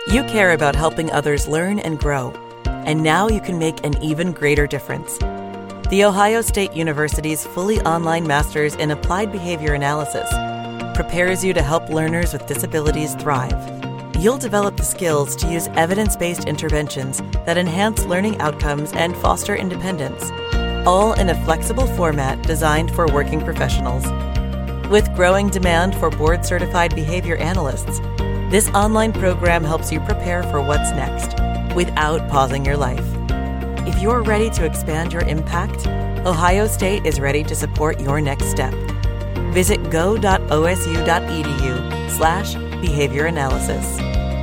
You care about helping others learn and grow, and now you can make an even greater difference. The Ohio State University's fully online Master's in Applied Behavior Analysis prepares you to help learners with disabilities thrive. You'll develop the skills to use evidence-based interventions that enhance learning outcomes and foster independence, all in a flexible format designed for working professionals. With growing demand for board-certified behavior analysts, this online program helps you prepare for what's next without pausing your life. If you're ready to expand your impact, Ohio State is ready to support your next step. Visit go.osu.edu/behavior analysis.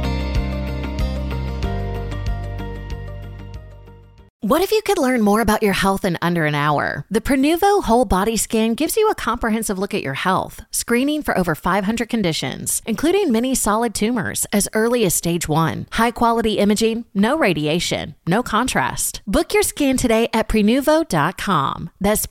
What if you could learn more about your health in under an hour? The Prenuvo Whole Body Scan gives you a comprehensive look at your health, screening for over 500 conditions, including many solid tumors as early as stage 1. High-quality imaging, no radiation, no contrast. Book your scan today at Prenuvo.com. That's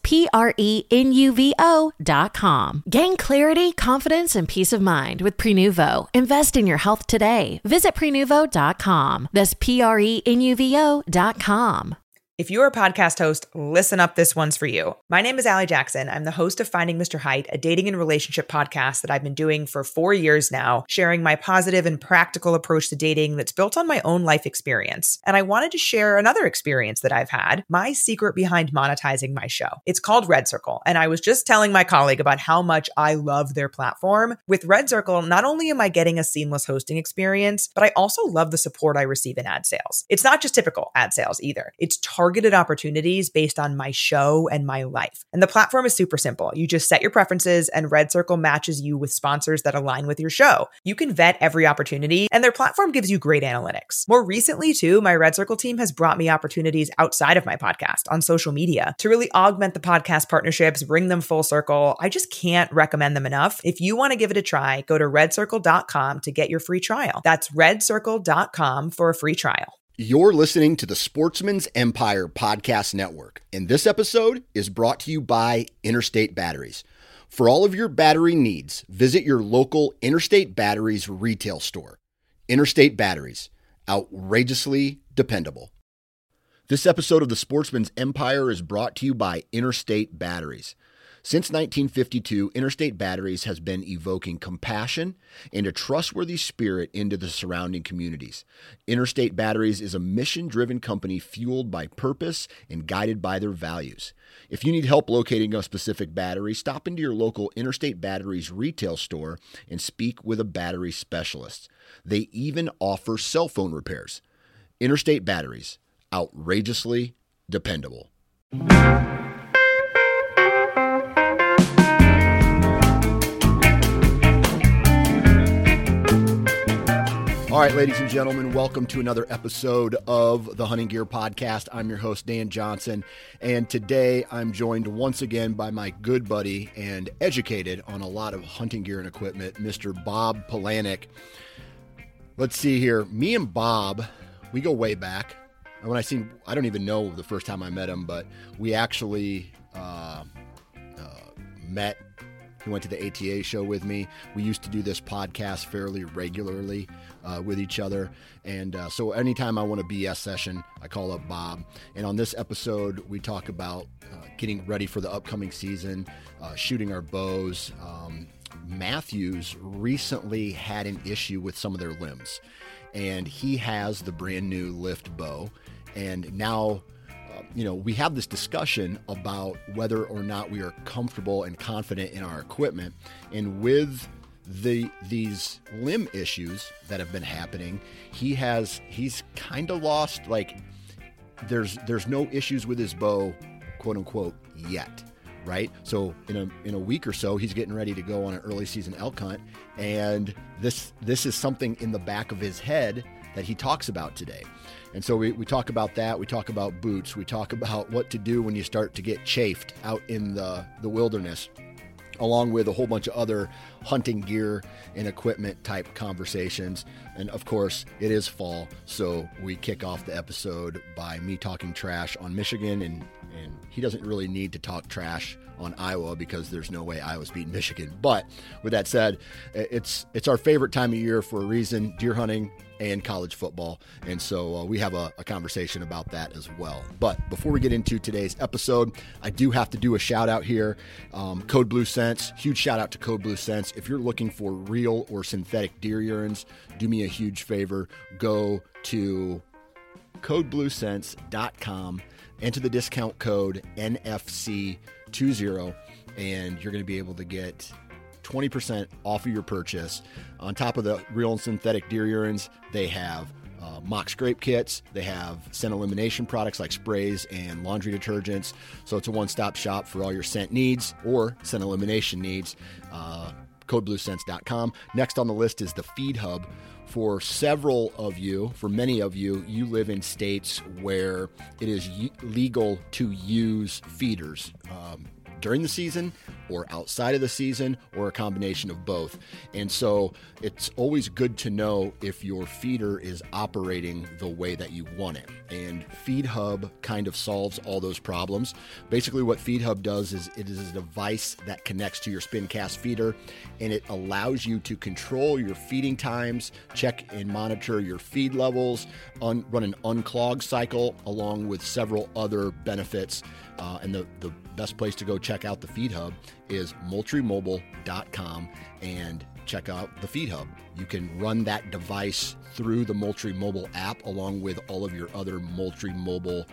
Prenuvo.com. Gain clarity, confidence, and peace of mind with Prenuvo. Invest in your health today. Visit Prenuvo.com. That's Prenuvo.com. If you're a podcast host, listen up, this one's for you. My name is Allie Jackson. I'm the host of Finding Mr. Height, a dating and relationship podcast that I've been doing for 4 years now, sharing my positive and practical approach to dating that's built on my own life experience. And I wanted to share another experience that I've had, my secret behind monetizing my show. It's called Red Circle, and I was just telling my colleague about how much I love their platform. With Red Circle, not only am I getting a seamless hosting experience, but I also love the support I receive in ad sales. It's not just typical ad sales either. It's targeted opportunities based on my show and my life. And the platform is super simple. You just set your preferences and Red Circle matches you with sponsors that align with your show. You can vet every opportunity and their platform gives you great analytics. More recently too, my Red Circle team has brought me opportunities outside of my podcast on social media to really augment the podcast partnerships, bring them full circle. I just can't recommend them enough. If you want to give it a try, go to redcircle.com to get your free trial. That's redcircle.com for a free trial. You're listening to the Sportsman's Empire Podcast Network, and this episode is brought to you by Interstate Batteries. For all of your battery needs, visit your local Interstate Batteries retail store. Interstate Batteries, outrageously dependable. This episode of the Sportsman's Empire is brought to you by Interstate Batteries. Since 1952, Interstate Batteries has been evoking compassion and a trustworthy spirit into the surrounding communities. Interstate Batteries is a mission-driven company fueled by purpose and guided by their values. If you need help locating a specific battery, stop into your local Interstate Batteries retail store and speak with a battery specialist. They even offer cell phone repairs. Interstate Batteries, outrageously dependable. All right, ladies and gentlemen, welcome to another episode of the Hunting Gear Podcast. I'm your host, Dan Johnson, and today I'm joined once again by my good buddy and educated on a lot of hunting gear and equipment, Mr. Bob Polanic. Let's see here. Me and Bob, we go way back. And when I don't even know the first time I met him, but we actually met. He went to the ATA show with me. We used to do this podcast fairly regularly with each other. And so anytime I want a BS session, I call up Bob. And on this episode, we talk about getting ready for the upcoming season, shooting our bows. Matthews recently had an issue with some of their limbs. And he has the brand new Lift bow. And now we have this discussion about whether or not we are comfortable and confident in our equipment. And with these limb issues that have been happening, he's kind of lost, there's no issues with his bow, quote unquote, yet. Right? So in a week or so, he's getting ready to go on an early season elk hunt. And this is something in the back of his head that he talks about today. And so we talk about that. We talk about boots. We talk about what to do when you start to get chafed out in the wilderness, along with a whole bunch of other hunting gear and equipment type conversations. And of course, it is fall, so we kick off the episode by me talking trash on Michigan, and he doesn't really need to talk trash on Iowa because there's no way Iowa's beating Michigan. But with that said, it's our favorite time of year for a reason, deer hunting and college football. And so we have a conversation about that as well. But before we get into today's episode, I do have to do a shout out here. Code Blue Sense, huge shout out to Code Blue Sense. If you're looking for real or synthetic deer urines, do me a huge favor. Go to codebluesense.com, enter the discount code NFC20, and you're going to be able to get 20% off of your purchase. On top of the real and synthetic deer urines, they have mock scrape kits. They have scent elimination products like sprays and laundry detergents. So it's a one-stop shop for all your scent needs or scent elimination needs. Codebluesense.com. Next on the list is the Feed Hub. For many of you, you live in states where it is legal to use feeders during the season or outside of the season or a combination of both. And so it's always good to know if your feeder is operating the way that you want it. And Feed Hub kind of solves all those problems. Basically what Feed Hub does is it is a device that connects to your SpinCast feeder, and it allows you to control your feeding times, check and monitor your feed levels, run an unclog cycle along with several other benefits. And the best place to go check out the Feed Hub is moultriemobile.com and check out the Feed Hub. You can run that device through the Moultrie Mobile app along with all of your other Moultrie Mobile,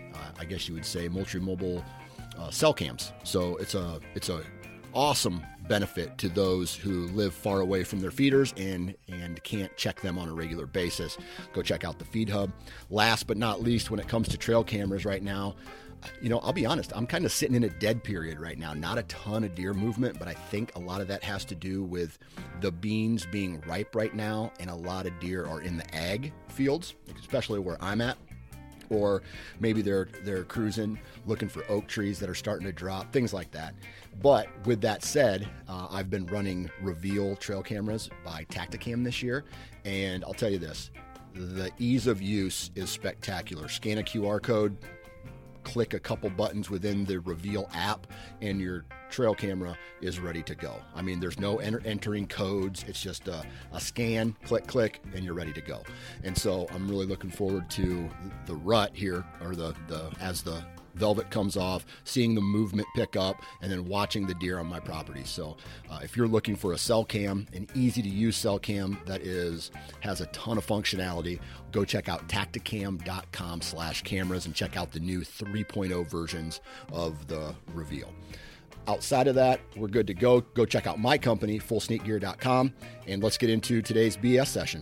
Moultrie Mobile cell cams. So it's a awesome benefit to those who live far away from their feeders and can't check them on a regular basis. Go check out the Feed Hub. Last but not least, when it comes to trail cameras right now, I'll be honest, I'm kind of sitting in a dead period right now. Not a ton of deer movement, but I think a lot of that has to do with the beans being ripe right now, and a lot of deer are in the ag fields, especially where I'm at. Or maybe they're cruising, looking for oak trees that are starting to drop, things like that. But with that said, I've been running Reveal trail cameras by Tactacam this year, and I'll tell you this, the ease of use is spectacular. Scan a QR code, click a couple buttons within the Reveal app, and your trail camera is ready to go. I mean, there's no entering codes. It's just a scan, click, and you're ready to go. And so I'm really looking forward to the rut here, or as the velvet comes off, seeing the movement pick up, and then watching the deer on my property. So if you're looking for a cell cam, an easy to use cell cam that has a ton of functionality, go check out tactacam.com/cameras and check out the new 3.0 versions of the Reveal. Outside of that, we're good to go. Go check out my company, fullsneakgear.com, and let's get into today's BS session.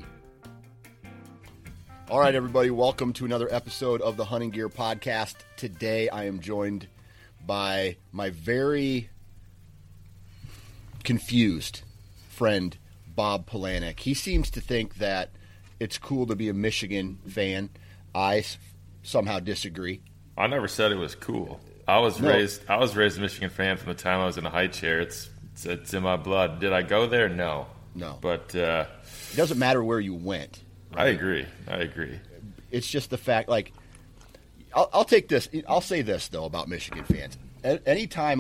All right, everybody, welcome to another episode of the Hunting Gear Podcast. Today, I am joined by my very confused friend, Bob Polanic. He seems to think that it's cool to be a Michigan fan. I somehow disagree. I never said it was cool. I was raised a Michigan fan from the time I was in a high chair. It's in my blood. Did I go there? No. But it doesn't matter where you went. Right? I agree. It's just the fact, like, I'll take this. I'll say this, though, about Michigan fans. Anytime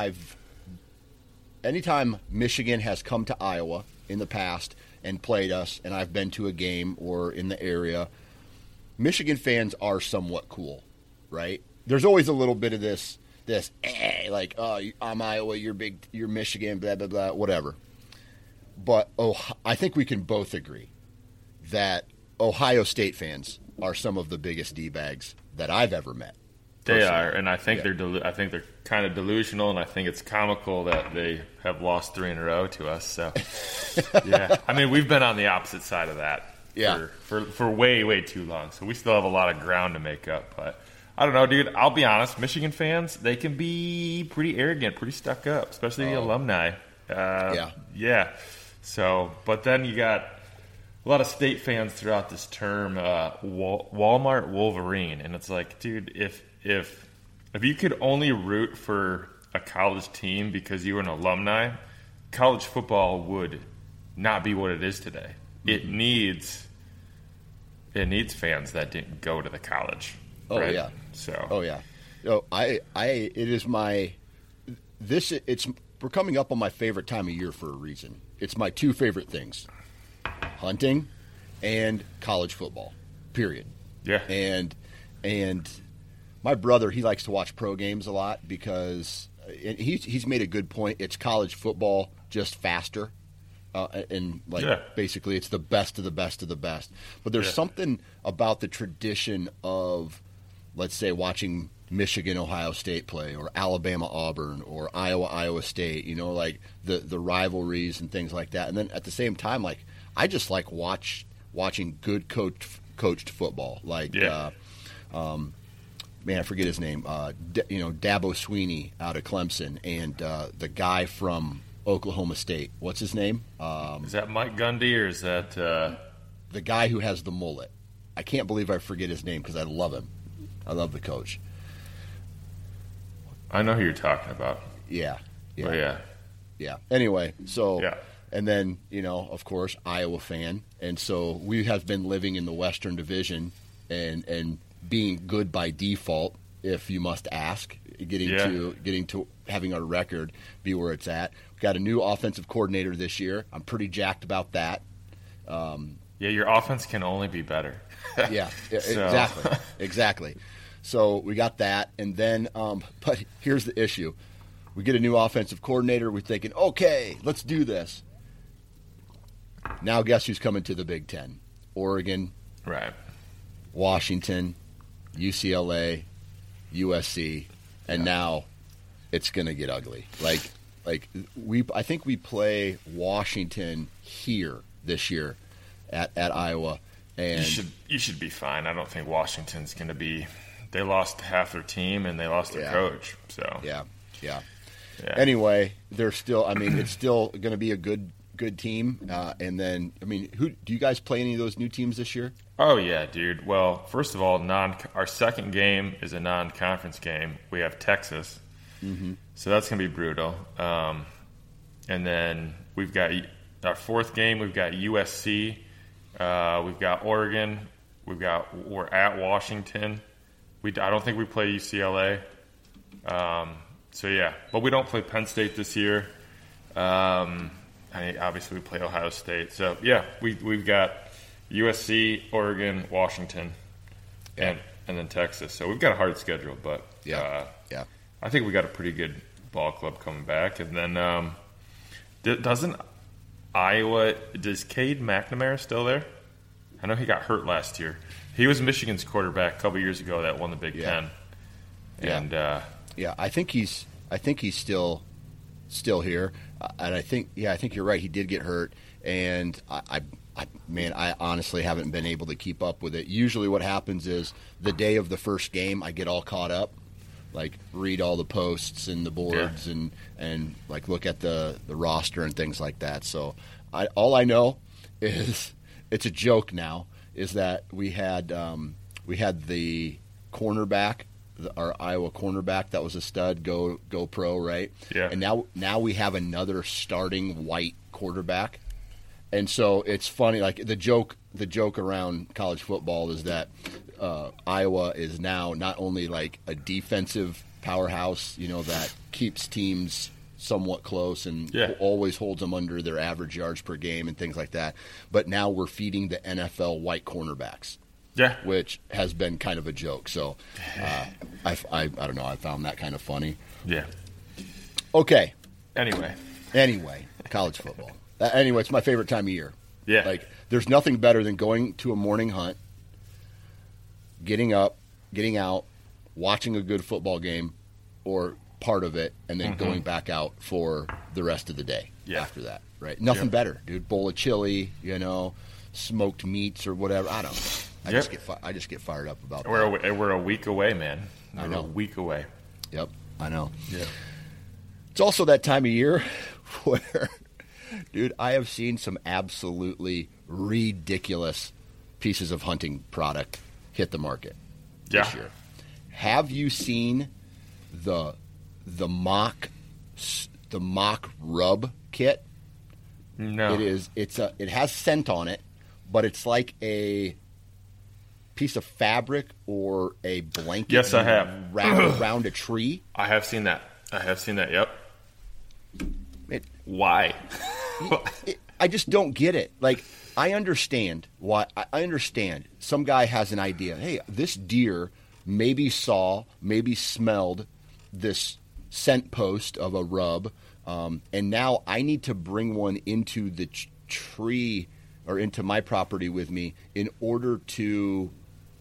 Michigan has come to Iowa in the past and played us, and I've been to a game or in the area, Michigan fans are somewhat cool, right? There's always a little bit of this, like, oh, I'm Iowa, you're Michigan, blah, blah, blah, whatever. But I think we can both agree that Ohio State fans are some of the biggest D-bags that I've ever met. They are, and I think they're kind of delusional, and I think it's comical that they have lost 3 in a row to us. So, yeah, I mean, we've been on the opposite side of that for way, way too long. So we still have a lot of ground to make up. But I don't know, dude. I'll be honest. Michigan fans, they can be pretty arrogant, pretty stuck up, especially the alumni. Yeah. So, but then you got a lot of state fans throughout this term, Walmart Wolverine, and it's like, dude, if you could only root for a college team because you were an alumni, college football would not be what it is today. It needs fans that didn't go to the college. Oh, right? Yeah. So. Oh, yeah. It is we're coming up on my favorite time of year for a reason. It's my two favorite things: hunting and college football. Period. Yeah. And my brother, he likes to watch pro games a lot because he's made a good point. It's college football, just faster. Basically it's the best of the best of the best. But there's something about the tradition of, let's say, watching Michigan, Ohio State play, or Alabama, Auburn, or Iowa, Iowa State, like the rivalries and things like that. And then at the same time, like, I just like watching good coached football. Like, I forget his name. Dabo Sweeney out of Clemson, and the guy from Oklahoma State. What's his name? Is that Mike Gundy, or is that the guy who has the mullet? I can't believe I forget his name because I love him. I love the coach. I know who you're talking about. Yeah. Anyway, so and then of course, Iowa fan, and so we have been living in the Western Division and being good by default, if you must ask, getting to having our record be where it's at. We've got a new offensive coordinator this year. I'm pretty jacked about that. Your offense can only be better. Exactly. So we got that, and then but here's the issue. We get a new offensive coordinator. We're thinking, okay, let's do this. Now guess who's coming to the Big Ten? Oregon. Right. Washington, UCLA, USC, and now it's going to get ugly. I think we play Washington here this year at Iowa, and you should be fine. I don't think Washington's going to be. They lost half their team and they lost their coach. So yeah. Anyway, they're still. I mean, it's still going to be a good team. And then, who do you guys play any of those new teams this year? Oh yeah, dude. Well, first of all, our second game is a non-conference game. We have Texas, so that's gonna be brutal. And then we've got our fourth game. We've got USC. We've got Oregon. We're at Washington. I don't think we play UCLA. But we don't play Penn State this year. Obviously we play Ohio State. So yeah, we've got USC, Oregon, Washington, and then Texas. So we've got a hard schedule, but I think we got a pretty good ball club coming back. And then does Cade McNamara still there? I know he got hurt last year. He was Michigan's quarterback a couple years ago that won the Big Ten. And I think he's still here, and I think you're right. He did get hurt, and I honestly haven't been able to keep up with it. Usually, what happens is the day of the first game, I get all caught up, like read all the posts and the boards, and like look at the roster and things like that. So all I know is it's a joke now. Is that we had the cornerback, our Iowa cornerback that was a stud, go pro, right? Yeah. And now we have another starting white quarterback, and so it's funny. Like the joke around college football is that Iowa is now not only like a defensive powerhouse, that keeps teams somewhat close and always holds them under their average yards per game and things like that. But now we're feeding the NFL white cornerbacks, which has been kind of a joke. So I don't know. I found that kind of funny. Yeah. Okay. Anyway, college football. Anyway, it's my favorite time of year. Yeah. Like there's nothing better than going to a morning hunt, getting up, getting out, watching a good football game, or part of it, and then going back out for the rest of the day after that, right? Nothing better, dude. Bowl of chili, smoked meats or whatever. I don't know. I just get fired up about that. We're a week away, man. I know. A week away. Yep, I know. Yeah. It's also that time of year where, dude, I have seen some absolutely ridiculous pieces of hunting product hit the market this year. Have you seen the mock rub kit? No. It has scent on it, but it's like a piece of fabric or a blanket. Yes, I have. Wrapped around a tree. I have seen that. Yep. Why? I just don't get it. Like, I understand why. I understand some guy has an idea. Hey, this deer maybe saw, maybe smelled this scent post of a rub, and now I need to bring one into the tree or into my property with me in order to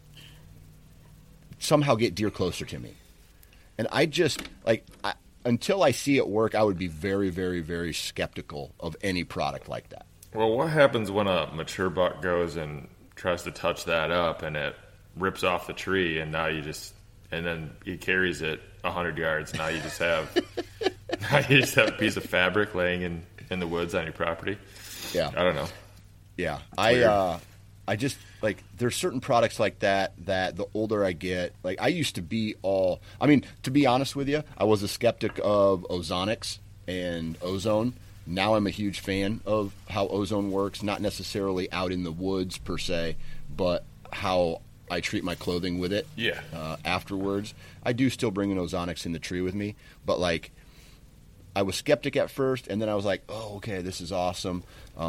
somehow get deer closer to me. And I just, like, until I see it work, I would be very, very, very skeptical of any product like that. Well, what happens when a mature buck goes and tries to touch that up and it rips off the tree, and now you just, and then he carries it 100 yards. Now you just have a piece of fabric laying in the woods on your property. Yeah. I don't know. Yeah. I just, like, there's certain products like that the older I get, like, I used to be to be honest with you, I was a skeptic of Ozonics and Ozone. Now I'm a huge fan of how Ozone works, not necessarily out in the woods per se, but how I treat my clothing with it. Yeah. Afterwards. I do still bring an Ozonics in the tree with me, but, like, I was skeptic at first, and then I was like, oh, okay, this is awesome.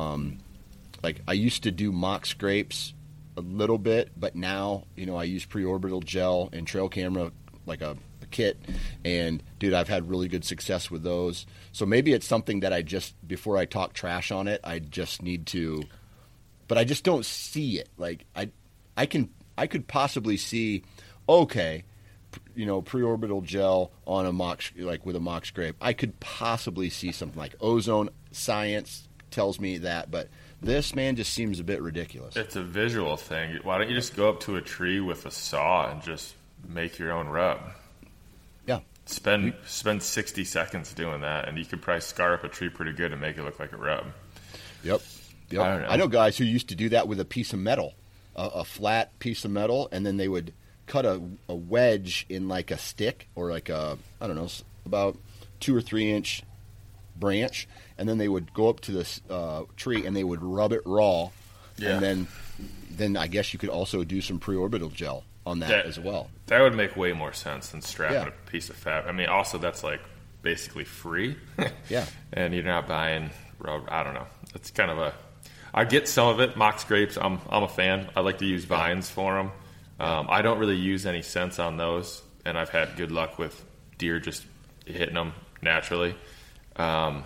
Like, I used to do mock scrapes a little bit, but now, I use preorbital gel and trail camera, like a kit, and, dude, I've had really good success with those. So maybe it's something that I just, before I talk trash on it, I just need to, but I just don't see it. Like, I could possibly see, okay, preorbital gel on a mock, like with a mock scrape. I could possibly see something like Ozone. Science tells me that, but this, man, just seems a bit ridiculous. It's a visual thing. Why don't you just go up to a tree with a saw and just make your own rub? Yeah. Spend 60 seconds doing that, and you could probably scar up a tree pretty good and make it look like a rub. Yep. I know guys who used to do that with a piece of metal, a flat piece of metal, and then they would cut a wedge in like a stick or like a, I don't know, about 2 or 3 inch branch, and then they would go up to this tree and they would rub it raw. Yeah. And then I guess you could also do some preorbital gel on that as well. That would make way more sense than strapping a piece of fabric. I mean, also that's like basically free. Yeah. And you're not buying rubber. I don't know. It's kind of I get some of it. Mock scrapes, I'm a fan. I like to use vines for them. I don't really use any scents on those, and I've had good luck with deer just hitting them naturally. The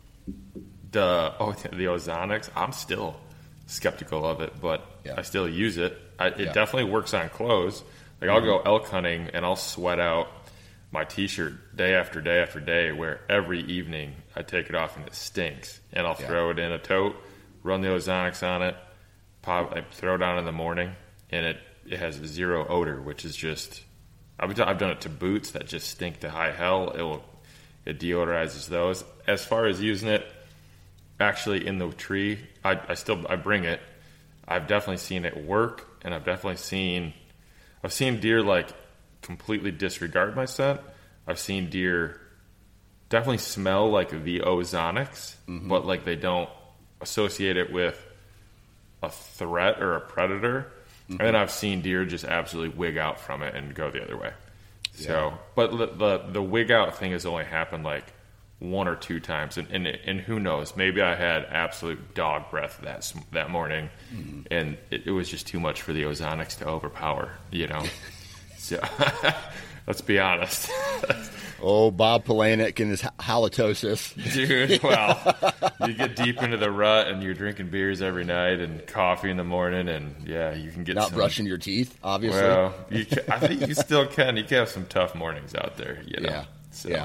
Ozonics, I'm still skeptical of it, but I still use it. It definitely works on clothes. Like, I'll go elk hunting and I'll sweat out my t-shirt day after day after day, where every evening I take it off and it stinks, and I'll throw it in a tote, run the Ozonics on it, I throw it on in the morning, and it has zero odor, which is just, I've done it to boots that just stink to high hell. It deodorizes those. As far as using it actually in the tree, I bring it. I've definitely seen it work, and I've seen deer like completely disregard my scent. I've seen deer definitely smell like the Ozonics, but like they don't associate it with a threat or a predator. And then I've seen deer just absolutely wig out from it and go the other way. So, but the wig out thing has only happened like 1 or 2 times, and who knows? Maybe I had absolute dog breath that morning, and it was just too much for the Ozonics to overpower. So let's be honest. Oh, Bob Polanic and his halitosis. Dude, well, you get deep into the rut and you're drinking beers every night and coffee in the morning, and you can get not brushing your teeth, obviously. Well, I think you still can. You can have some tough mornings out there, Yeah. So. Yeah.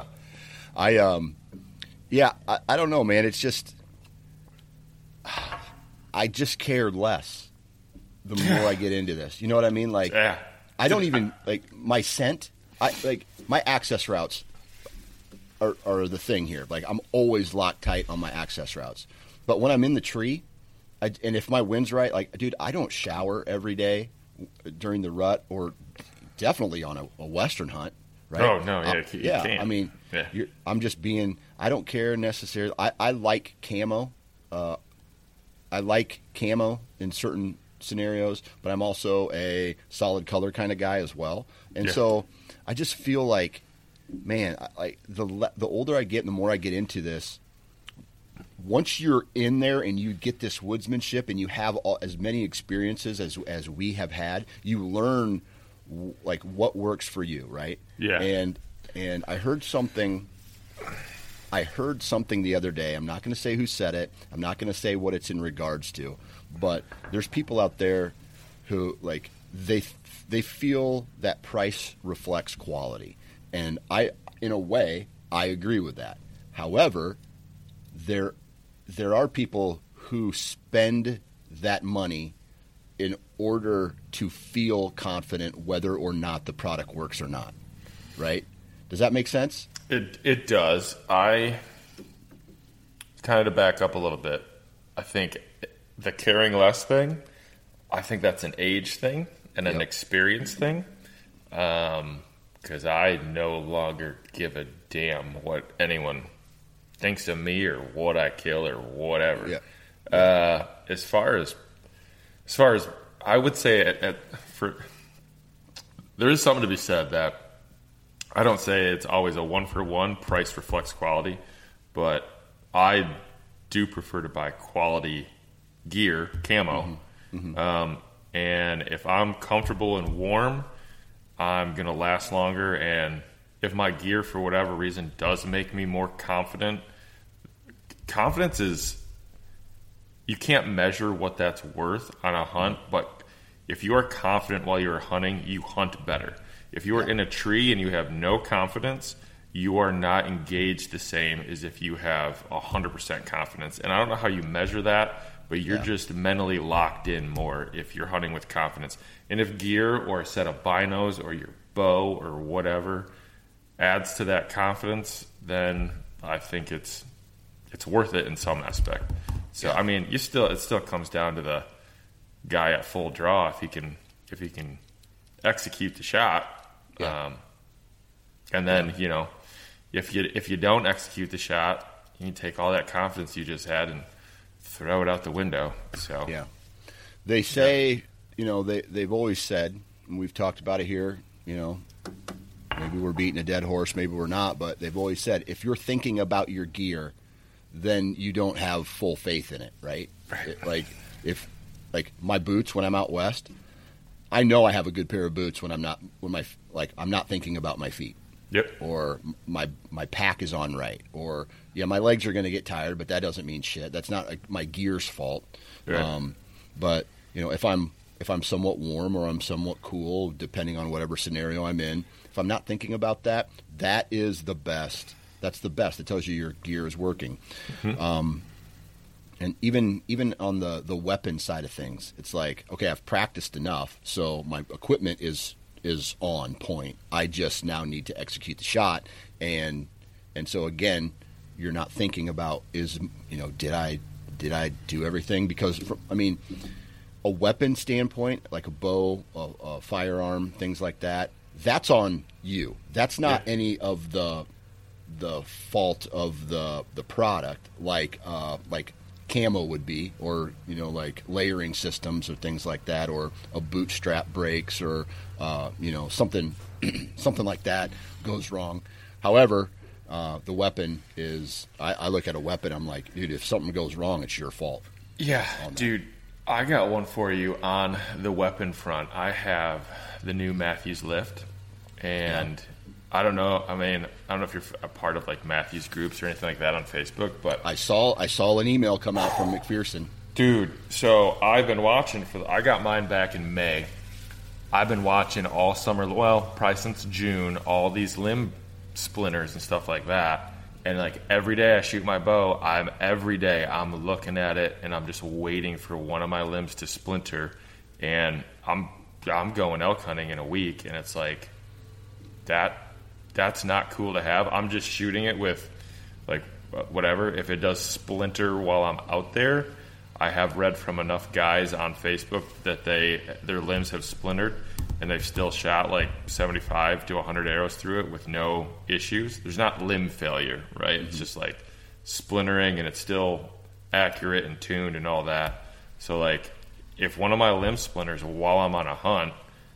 I don't know, man. It's just, I just care less the more I get into this. You know what I mean? Like, I don't even, like, my scent, my access routes are the thing here. Like, I'm always locked tight on my access routes. But when I'm in the tree, and if my wind's right, like, dude, I don't shower every day during the rut, or definitely on a Western hunt, right? Oh, no, you can't. I mean, I'm just being, I don't care necessarily. I like camo. I like camo in certain scenarios, but I'm also a solid color kind of guy as well. And so I just feel like, man, the older I get and the more I get into this, once you're in there and you get this woodsmanship and you have as many experiences as we have had, you learn like what works for you, right? Yeah. And I heard something the other day. I'm not going to say who said it. I'm not going to say what it's in regards to, but there's people out there who like they feel that price reflects quality. And in a way, I agree with that. However, there are people who spend that money in order to feel confident whether or not the product works or not, right? Does that make sense? It does. Kind of to back up a little bit, I think the caring less thing, I think that's an age thing and an experience thing. Because I no longer give a damn what anyone thinks of me or what I kill or whatever. Yeah. As far as I would say, there is something to be said that I don't say it's always a 1-for-1 price reflects quality, but I do prefer to buy quality gear, camo. And if I'm comfortable and warm, I'm going to last longer. And if my gear, for whatever reason, does make me more confident, confidence is, you can't measure what that's worth on a hunt, but if you are confident while you're hunting, you hunt better. If you are in a tree and you have no confidence, you are not engaged the same as if you have 100% confidence. And I don't know how you measure that, but you're just mentally locked in more if you're hunting with confidence. And if gear or a set of binos or your bow or whatever adds to that confidence, then I think it's worth it in some aspect. So I mean, it still comes down to the guy at full draw if he can execute the shot. And then if you don't execute the shot, you take all that confidence you just had and throw it out the window. So they say they've always said, and we've talked about it here. Maybe we're beating a dead horse, maybe we're not, but they've always said if you're thinking about your gear, then you don't have full faith in it, right? If my boots when I'm out west, I know I have a good pair of boots when I'm not thinking about my feet. Yep. Or my pack is on right. Or my legs are going to get tired, but that doesn't mean shit. That's not my gear's fault. Right. But if I'm somewhat warm or I'm somewhat cool, depending on whatever scenario I'm in, if I'm not thinking about that, that is the best. That's the best. It tells you your gear is working. Mm-hmm. And even on the weapon side of things, it's like, okay, I've practiced enough, so my equipment is on point. I just now need to execute the shot, and so again, you're not thinking about did I do everything? Because a weapon standpoint, like a bow, a firearm, things like that, that's on you. That's not any of the fault of the product, like camo would be, or like layering systems or things like that, or a bootstrap breaks, or something like that goes wrong. However, the weapon is, I look at a weapon, I'm like, dude, if something goes wrong, it's your fault. Yeah, dude, I got one for you on the weapon front. I have the new Matthews Lift, and I don't know. I don't know if you're a part of like Matthews groups or anything like that on Facebook, but I saw an email come out from McPherson. Dude, so I've been watching I got mine back in May. I've been watching all summer, probably since June, all these limb splinters and stuff like that. And like every day I shoot my bow, I'm looking at it and I'm just waiting for one of my limbs to splinter. And I'm going elk hunting in a week, and it's like that's not cool to have. I'm just shooting it with like whatever. If it does splinter while I'm out there, I have read from enough guys on Facebook that their limbs have splintered and they've still shot like 75 to 100 arrows through it with no issues. There's not limb failure, right? Mm-hmm. It's just like splintering, and it's still accurate and tuned and all that. So like if one of my limb splinters while I'm on a hunt,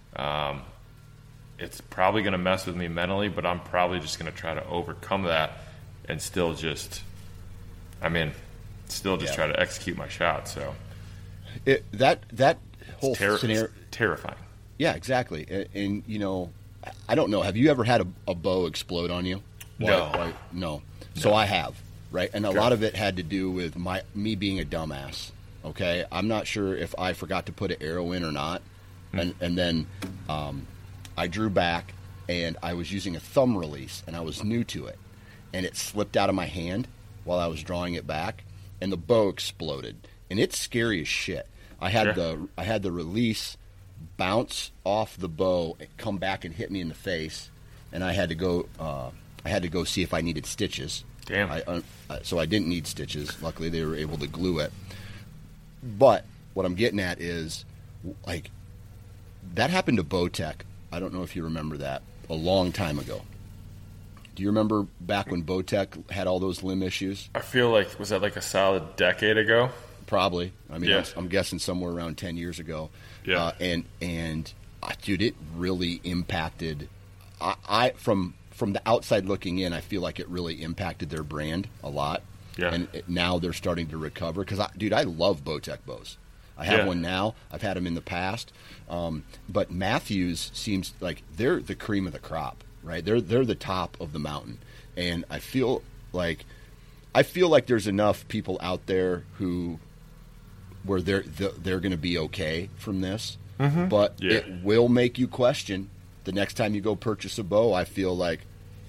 it's probably going to mess with me mentally, but I'm probably just going to try to overcome that and still just, still just try to execute my shot. So that whole scenario, it's terrifying. Yeah, exactly. And you know, I don't know. Have you ever had a bow explode on you? No. So I have, right? And a lot of it had to do with me being a dumbass. Okay, I'm not sure if I forgot to put an arrow in or not, and then I drew back, and I was using a thumb release, and I was new to it, and it slipped out of my hand while I was drawing it back, and the bow exploded, and it's scary as shit. I had the release bounce off the bow, and come back and hit me in the face, and I had to go see if I needed stitches. Damn. So I didn't need stitches. Luckily, they were able to glue it. But what I'm getting at is, like, that happened to Bowtech. I don't know if you remember that, a long time ago. Do you remember back when Bowtech had all those limb issues? I feel like, was that like a solid decade ago? Probably. I mean, I'm guessing somewhere around 10 years ago. Yeah. And dude, it really impacted. From the outside looking in, I feel like it really impacted their brand a lot. Yeah. And now they're starting to recover. Because, dude, I love Bowtech bows. I have one now. I've had them in the past. But Mathews seems like they're the cream of the crop, right? They're the top of the mountain. And I feel like there's enough people out there where they're going to be okay from this. Mm-hmm. But it will make you question the next time you go purchase a bow. I feel like,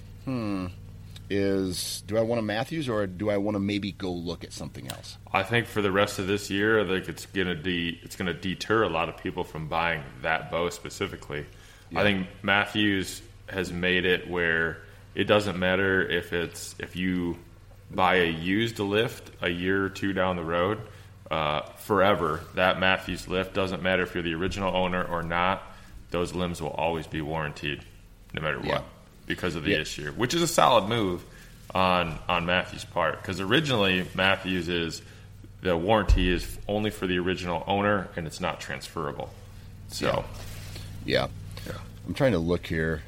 do I want a Mathews, or do I want to maybe go look at something else? I think for the rest of this year, I think it's gonna deter a lot of people from buying that bow specifically. Yeah. I think Mathews has made it where it doesn't matter if you buy a used lift a year or two down the road, forever. That Mathews lift doesn't matter if you're the original owner or not. Those limbs will always be warranted, no matter what, because of the issue, which is a solid move on Mathews' part. Because originally, Mathews the warranty is only for the original owner, and it's not transferable. So, yeah. I'm trying to look here.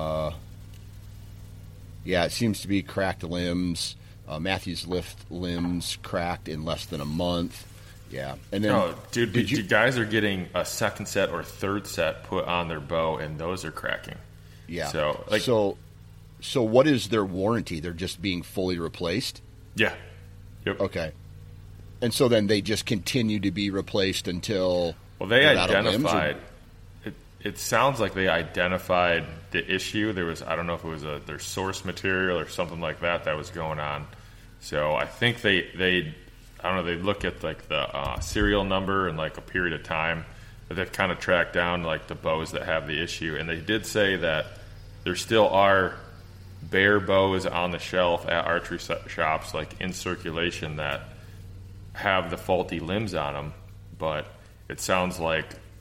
It seems to be cracked limbs. Mathews lift limbs cracked in less than a month. Yeah, and then dude, guys are getting a second set or third set put on their bow, and those are cracking. Yeah. So what is their warranty? They're just being fully replaced? Yeah. Yep. Okay. And so then they just continue to be replaced until... Well, they identified... It sounds like they identified the issue. There was, I don't know if it was their source material or something like that was going on. So I think they I don't know, they look at like the serial number and like a period of time that they've kind of tracked down like the bows that have the issue. And they did say that there still are bare bows on the shelf at archery shops, like in circulation, that have the faulty limbs on them. But it sounds like,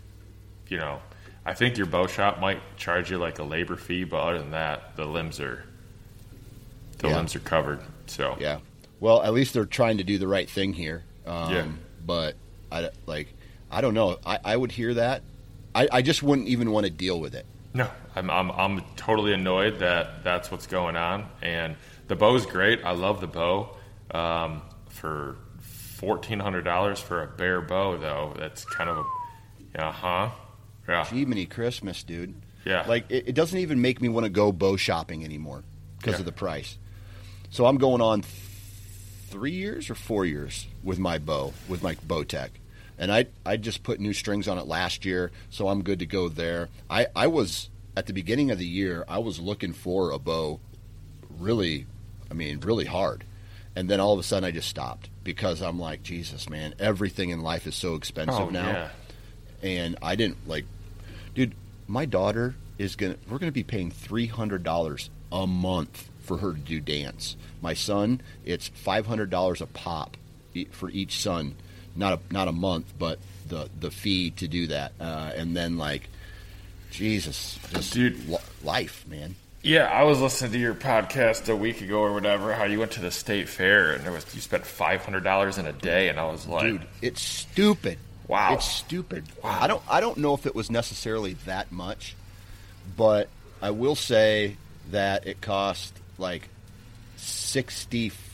I think your bow shop might charge you like a labor fee, but other than that, the limbs are covered. So yeah. Well, at least they're trying to do the right thing here. But I don't know. I would hear that. I just wouldn't even want to deal with it. No, I'm totally annoyed that that's what's going on. And the bow's great. I love the bow. For $1,400 for a bare bow, though, that's kind of yeah. Jiminy Christmas, dude. Yeah. Like it doesn't even make me want to go bow shopping anymore because of the price. So I'm going on 3 years or 4 years with my bow, with my Bowtech. And I just put new strings on it last year, so I'm good to go there. I was, at the beginning of the year, I was looking for a bow really hard. And then all of a sudden I just stopped because I'm like, Jesus, man, everything in life is so expensive now. Yeah. And I didn't dude, my daughter we're going to be paying $300 a month for her to do dance. My son, it's $500 a pop for each son. Not a month, but the fee to do that. And then Jesus, just dude, life, man. Yeah, I was listening to your podcast a week ago or whatever, how you went to the state fair and you spent $500 in a day, and I was like, dude, it's stupid. Wow. It's stupid. Wow. I don't know if it was necessarily that much, but I will say that it cost like $65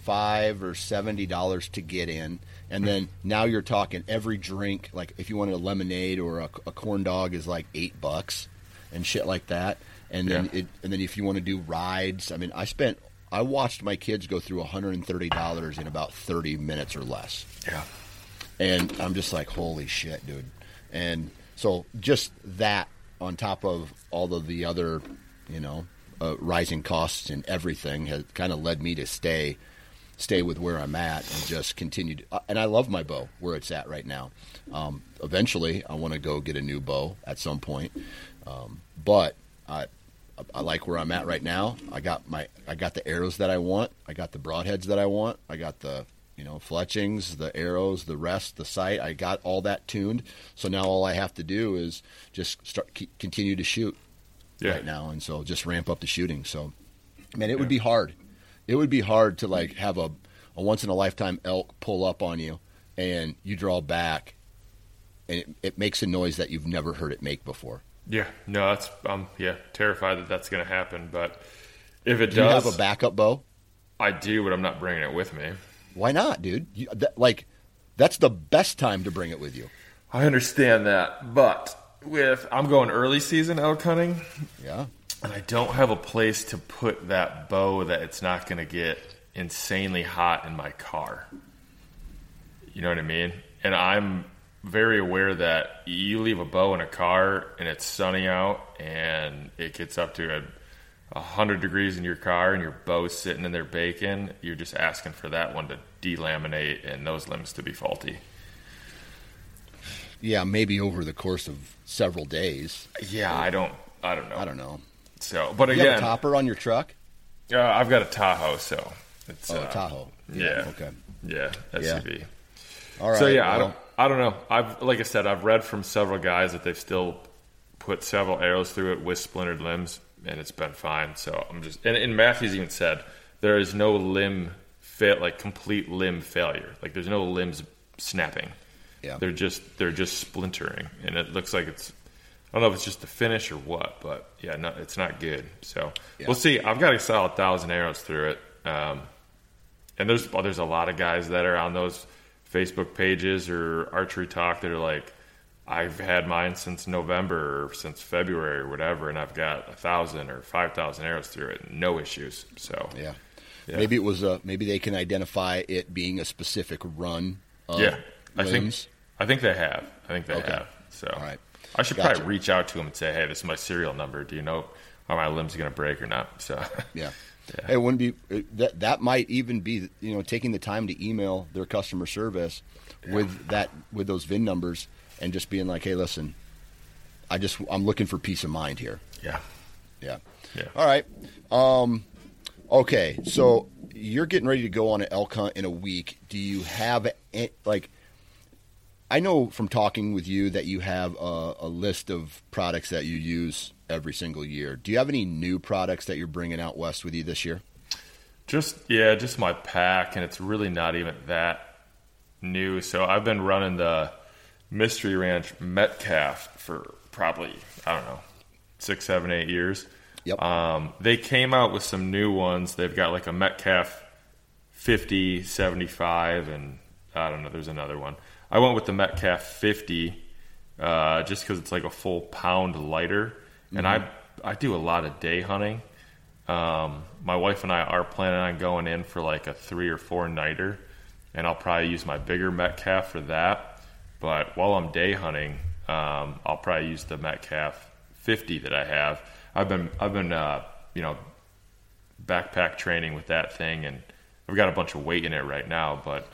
$65 or $70 to get in. And then now you're talking every drink, like if you wanted a lemonade or a corn dog is like $8 and shit like that. And then and then if you want to do rides, I mean, I watched my kids go through $130 in about 30 minutes or less. Yeah. And I'm just like, holy shit, dude. And so just that on top of all of the other, rising costs and everything has kind of led me to stay with where I'm at and just continue to, and I love my bow where it's at right now. Eventually I want to go get a new bow at some point. But I like where I'm at right now. I got the arrows that I want. I got the broadheads that I want. I got the, fletchings, the arrows, the rest, the sight. I got all that tuned. So now all I have to do is just continue to shoot right now. And so just ramp up the shooting. So, man, it would be hard. It would be hard to like have a once in a lifetime elk pull up on you and you draw back and it makes a noise that you've never heard it make before. Yeah, no, I'm terrified that that's going to happen. But if it does, do you have a backup bow? I do, but I'm not bringing it with me. Why not, dude? That's the best time to bring it with you. I understand that, but I'm going early season elk hunting. Yeah, and I don't have a place to put that bow that it's not going to get insanely hot in my car. You know what I mean? And I'm very aware that you leave a bow in a car and it's sunny out and it gets up to 100 degrees in your car and your bow's sitting in there baking, you're just asking for that one to delaminate and those limbs to be faulty. Yeah, maybe over the course of several days. Yeah, I don't know. I don't know. So, but again, you have a topper on your truck? I've got a Tahoe, so it's a Tahoe. Yeah. Okay. Yeah, SUV. Yeah. All right. So yeah, I don't know. Like I said, I've read from several guys that they've still put several arrows through it with splintered limbs, and it's been fine. So I'm just and Matthews even said there is no complete limb failure. Like there's no limbs snapping. Yeah. They're just splintering, and it looks like it's. I don't know if it's just the finish or what, but yeah, no, it's not good. So we'll see. I've got a solid 1,000 arrows through it, and there's a lot of guys that are on those Facebook pages or Archery Talk that are like, I've had mine since November or since February or whatever, and I've got 1,000 or 5,000 arrows through it, no issues. So yeah. Maybe it was maybe they can identify it being a specific run. I think they have. Have. So all right. I should probably reach out to them and say, hey, this is my serial number. Do you know are my limbs going to break or not? So yeah. Hey, it wouldn't be that might even be taking the time to email their customer service with those VIN numbers and just being like, hey, listen, I'm looking for peace of mind here. Yeah. All right. Okay, so you're getting ready to go on an elk hunt in a week. Do you have I know from talking with you that you have a list of products that you use every single year. Do you have any new products that you're bringing out west with you this year? Just my pack, and it's really not even that new. So I've been running the Mystery Ranch Metcalf for probably, 6, 7, 8 years. Yep. They came out with some new ones. They've got like a Metcalf 50, 75, and I don't know, there's another one. I went with the Metcalf 50 just because it's like a full pound lighter. Mm-hmm. And I do a lot of day hunting. My wife and I are planning on going in for like a 3 or 4 nighter, and I'll probably use my bigger Metcalf for that. But while I'm day hunting, I'll probably use the Metcalf 50 that I have. I've been backpack training with that thing, and I've got a bunch of weight in it right now. But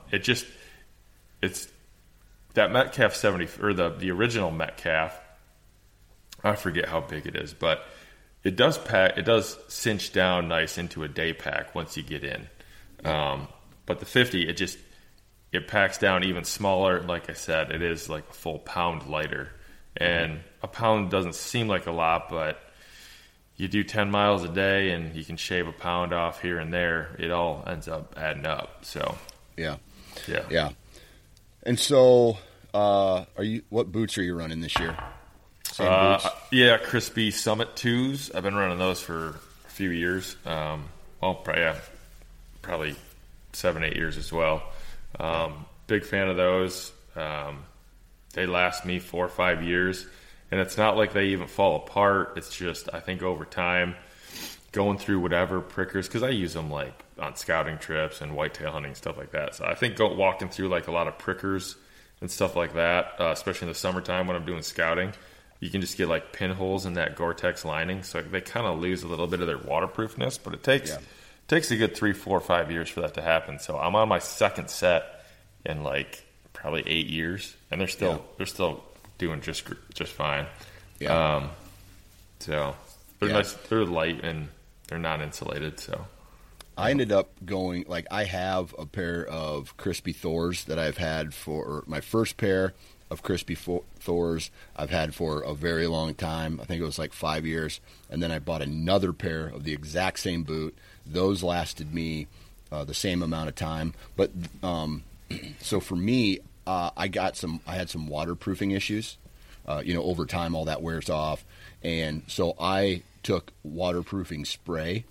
it's that Metcalf 70 or the original Metcalf. I forget how big it is, but it does pack. It does cinch down nice into a day pack once you get in. But the 50, it packs down even smaller. Like I said, it is like a full pound lighter, and a pound doesn't seem like a lot, but you do 10 miles a day and you can shave a pound off here and there. It all ends up adding up. So yeah. And so, what boots are you running this year? Same boots? Yeah, Crispy Summit 2s. I've been running those for a few years. Probably 7-8 years as well. Big fan of those. They last me 4 or 5 years, and it's not like they even fall apart. It's just, I think over time, going through whatever prickers, because I use them like on scouting trips and whitetail hunting, stuff like that. So I think walking through like a lot of prickers and stuff like that, especially in the summertime when I'm doing scouting, you can just get like pinholes in that Gore-Tex lining. So they kind of lose a little bit of their waterproofness, but it takes a good 3, 4, 5 years for that to happen. So I'm on my second set in like probably 8 years, and they're still doing just fine. Yeah. So they're nice, they're light, and they're not insulated. So I ended up going, like, I have a pair of Crispy Thors that I've had for my first pair of Crispy Thors I've had for a very long time. I think it was like 5 years. And then I bought another pair of the exact same boot. Those lasted me the same amount of time. But so for me, I had some waterproofing issues. Over time, all that wears off. And so I took waterproofing spray,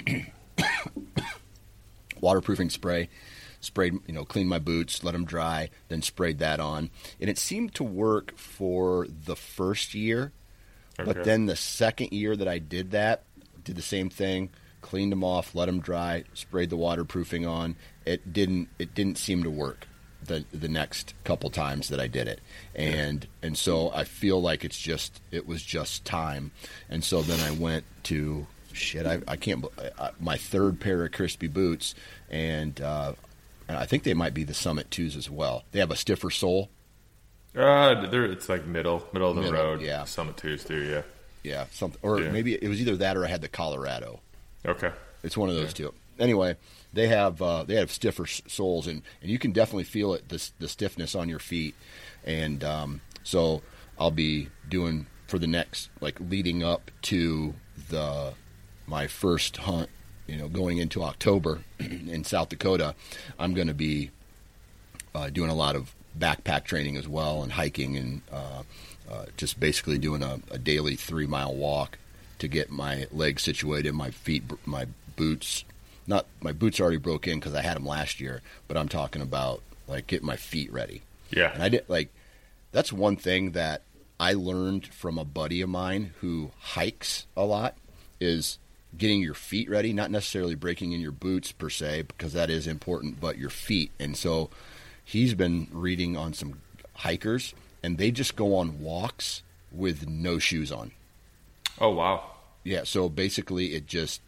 sprayed, cleaned my boots, let them dry, then sprayed that on. And it seemed to work for the first year. Okay. But then the second year that I did that, did the same thing, cleaned them off, let them dry, sprayed the waterproofing on. It didn't seem to work the next couple times that I did it. And so I feel like it was just time. And so then I went to my third pair of Crispy boots, and I think they might be the Summit 2s as well. They have a stiffer sole. It's like middle of the road. Yeah. Summit 2s too, yeah. Yeah, something, or maybe it was either that or I had the Colorado. Okay. It's one of those two. Anyway, they have stiffer soles, and you can definitely feel it, the stiffness on your feet. And so I'll be doing for the next, like, leading up to my first hunt, going into October in South Dakota, I'm going to be doing a lot of backpack training as well, and hiking, and just basically doing a daily 3-mile walk to get my legs situated, my feet, my boots. Not my boots already broke in because I had them last year, but I'm talking about like getting my feet ready. Yeah, and I did that's one thing that I learned from a buddy of mine who hikes a lot, is getting your feet ready, not necessarily breaking in your boots per se, because that is important, but your feet. And so he's been reading on some hikers, and they just go on walks with no shoes on. Oh, wow. Yeah, so basically it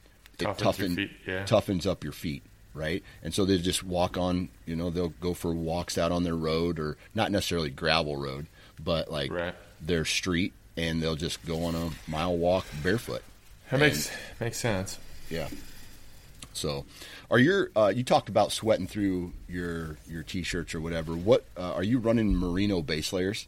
toughens up your feet, right? And so they just walk on, they'll go for walks out on their road, or not necessarily gravel road, but like their street, and they'll just go on a mile walk barefoot. That makes sense. Yeah. So, you talked about sweating through your t-shirts or whatever. What are you running merino base layers?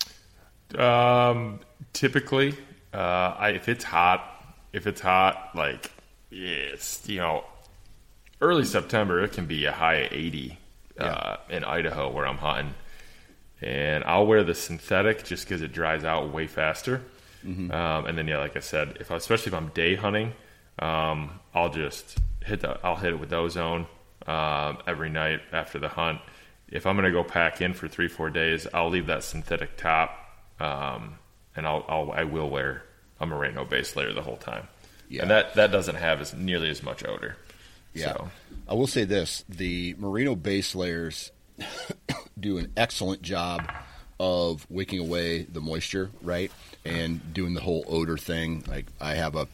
Typically, if it's hot, like it's early September, it can be a high of 80 in Idaho where I'm hunting, and I'll wear the synthetic just because it dries out way faster. Mm-hmm. And then like I said, especially if I'm day hunting, I'll just hit it with ozone every night after the hunt. If I'm gonna go pack in for 3-4 days, I'll leave that synthetic top, and I will wear a merino base layer the whole time. Yeah. And that doesn't have nearly as much odor. Yeah. So. I will say this, the merino base layers do an excellent job of wicking away the moisture, right? And doing the whole odor thing. Like I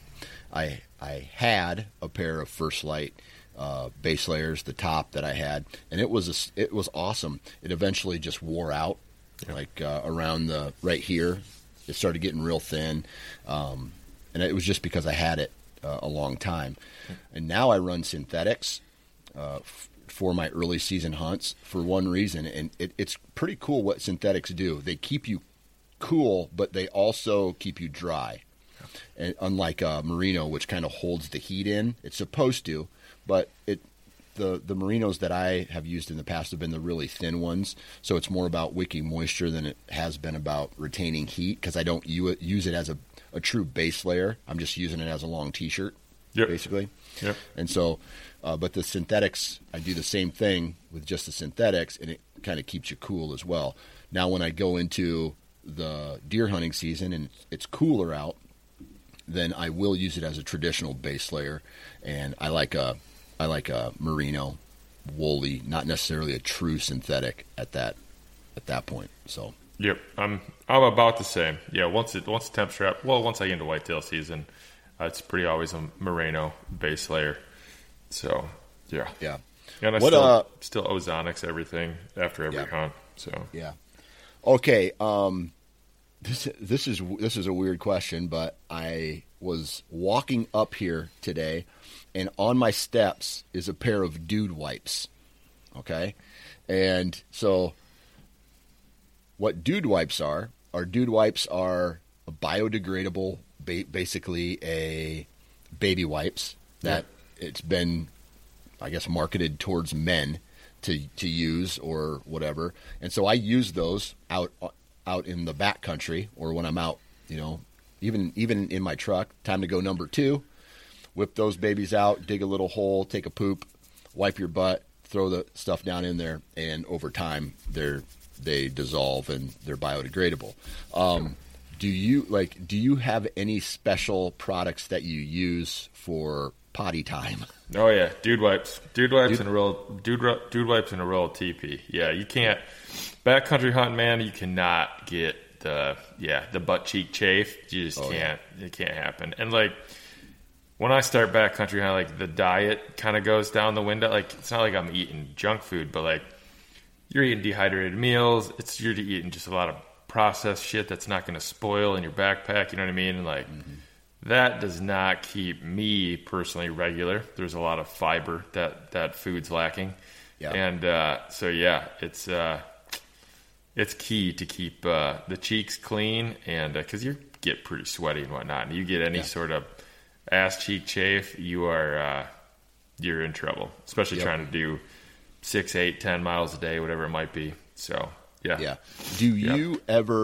had a pair of First Light base layers, the top that I had, and it was awesome. It eventually just wore out, around right here. It started getting real thin, and it was just because I had it a long time. And now I run synthetics for my early season hunts for one reason, and it's pretty cool what synthetics do. They keep you cool, but they also keep you dry. And unlike merino, which kind of holds the heat in, it's supposed to, but the merinos that I have used in the past have been the really thin ones, so it's more about wicking moisture than it has been about retaining heat, because I don't use it as a true base layer. I'm just using it as a long t-shirt. basically. Yep. And so, but the synthetics, I do the same thing with just the synthetics, and it kind of keeps you cool as well. Now, when I go into the deer hunting season and it's cooler out, then I will use it as a traditional base layer, and I like a merino, woolly, not necessarily a true synthetic at that point. So. Yep, I'm about the same. Yeah, once the temperature up, once I get into whitetail season, it's pretty always a merino base layer. So yeah. And I still ozonics everything after every hunt. So yeah. Okay. This is a weird question, but I was walking up here today, and on my steps is a pair of Dude Wipes. Okay, and so what Dude Wipes are Dude Wipes are a biodegradable, basically a baby wipes that it's been, I guess, marketed towards men to use or whatever, and so I use those out in the backcountry, or when I'm out, even in my truck. Time to go number 2. Whip those babies out, dig a little hole, take a poop, wipe your butt, throw the stuff down in there, and over time they dissolve and they're biodegradable. Do you have any special products that you use for potty time? Oh yeah, Dude Wipes and a roll Dude Wipes and a roll of TP. Yeah, you can't backcountry hunting, man. You cannot get the butt cheek chafe. You just can't. Yeah. It can't happen. And like when I start backcountry hunting, like the diet kind of goes down the window. Like it's not like I'm eating junk food, but like you're eating dehydrated meals. You're eating just a lot of processed shit that's not going to spoil in your backpack. You know what I mean? And like. Mm-hmm. That does not keep me personally regular. There's a lot of fiber that food's lacking. Yeah. And so yeah, it's key to keep the cheeks clean, and because you get pretty sweaty and whatnot, and you get any sort of ass cheek chafe, you're in trouble, especially trying to do 6, 8, 10 miles a day, whatever it might be. So yeah. Yeah. Do you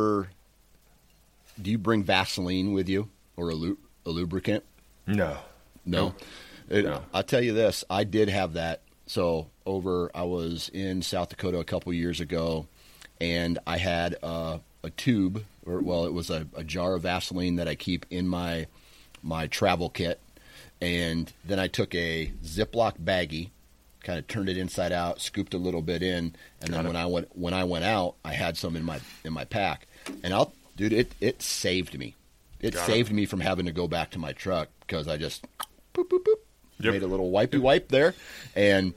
bring Vaseline with you or a lubricant? No. I'll tell you this. I did have that. So I was in South Dakota a couple years ago, and I had a tube, it was a jar of Vaseline that I keep in my travel kit. And then I took a Ziploc baggie, kind of turned it inside out, scooped a little bit in, and then when I went out, I had some in my pack. And it saved me. It saved me from having to go back to my truck because I just made a little wipey wipe there, and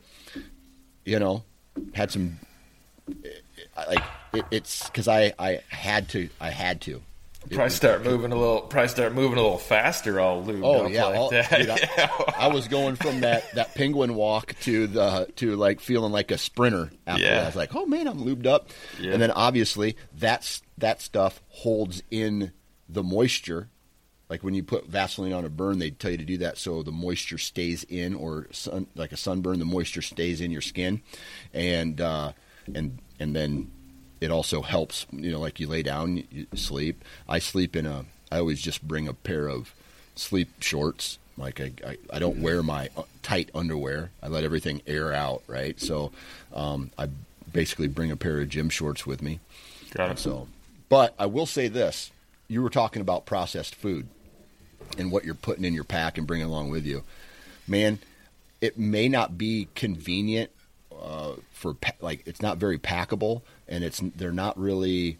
had some. It's because I had to. Probably start moving a little faster. All lubed up like that. Dude, I was going from that penguin walk to like feeling like a sprinter after that. I was like, oh man, I'm lubed up, and then obviously that stuff holds in the moisture. Like when you put Vaseline on a burn, they tell you to do that so the moisture stays in, or like a sunburn, the moisture stays in your skin, and then it also helps. Like you lay down, you sleep. I always just bring a pair of sleep shorts. Like I don't wear my tight underwear. I let everything air out, right? So I basically bring a pair of gym shorts with me. Got it. So, but I will say this. You were talking about processed food and what you're putting in your pack and bringing along with you. Man, it may not be convenient it's not very packable, and they're not really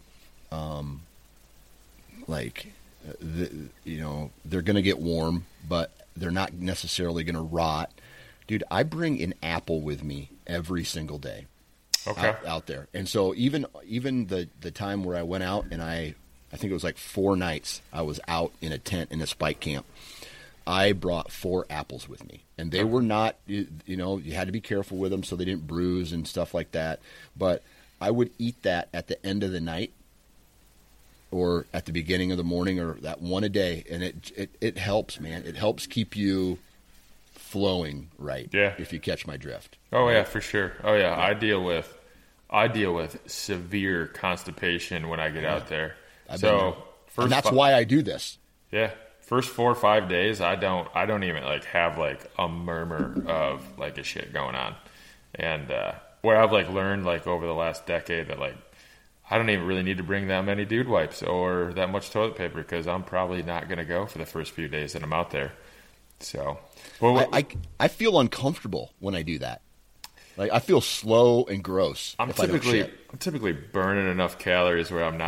they're going to get warm, but they're not necessarily going to rot. Dude, I bring an apple with me every single day. Okay. Out there. And so even the time where I went out, and I think it was like 4 nights I was out in a tent in a spike camp, I brought 4 apples with me. And they were not, you had to be careful with them so they didn't bruise and stuff like that. But I would eat that at the end of the night or at the beginning of the morning, or that one a day. And it helps, man. It helps keep you flowing right. Yeah. If you catch my drift. Oh yeah, for sure. Oh yeah. I deal with severe constipation when I get out there. And that's why I do this. Yeah. first 4 or 5 days, I don't even like have like a murmur of like a shit going on. And where I've like learned like over the last decade that like I don't even really need to bring that many dude wipes or that much toilet paper, because I'm probably not going to go for the first few days that I'm out there. So, well, I feel uncomfortable when I do that. Like I feel slow and gross. I'm typically burning enough calories where I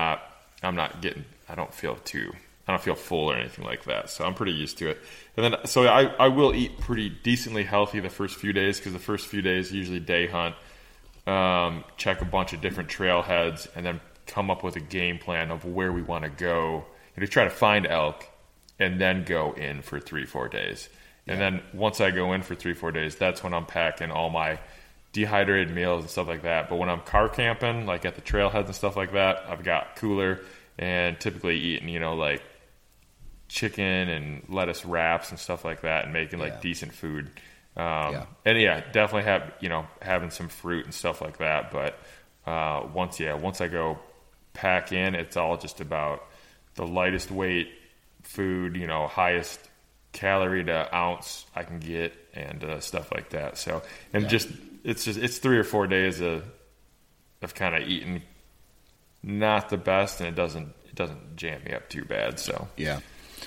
don't feel full or anything like that. So I'm pretty used to it. And then, so I will eat pretty decently healthy the first few days, because the first few days usually day hunt, check a bunch of different trailheads, and then come up with a game plan of where we want to go and to try to find elk, and then go in for 3-4 days. And then once I go in for 3-4 days, that's when I'm packing all my dehydrated meals and stuff like that. But when I'm car camping, like at the trailheads and stuff like that, I've got cooler and typically eating, like chicken and lettuce wraps and stuff like that, and making like decent food. And definitely having some fruit and stuff like that. But once I go pack in, it's all just about the lightest weight food, highest calorie to ounce I can get, and stuff like that. So, and it's 3 or 4 days of kind of eating not the best, and it doesn't jam me up too bad. So yeah.